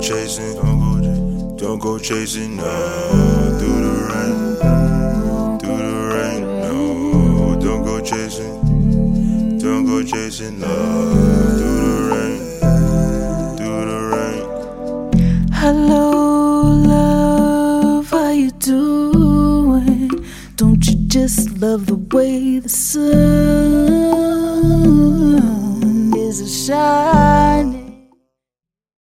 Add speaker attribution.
Speaker 1: chasing, don't go chasing, no. Through the rain, no. Don't go chasing love. Through the rain.
Speaker 2: Hello, love, how you doing? Don't you just love the way the sun is shining?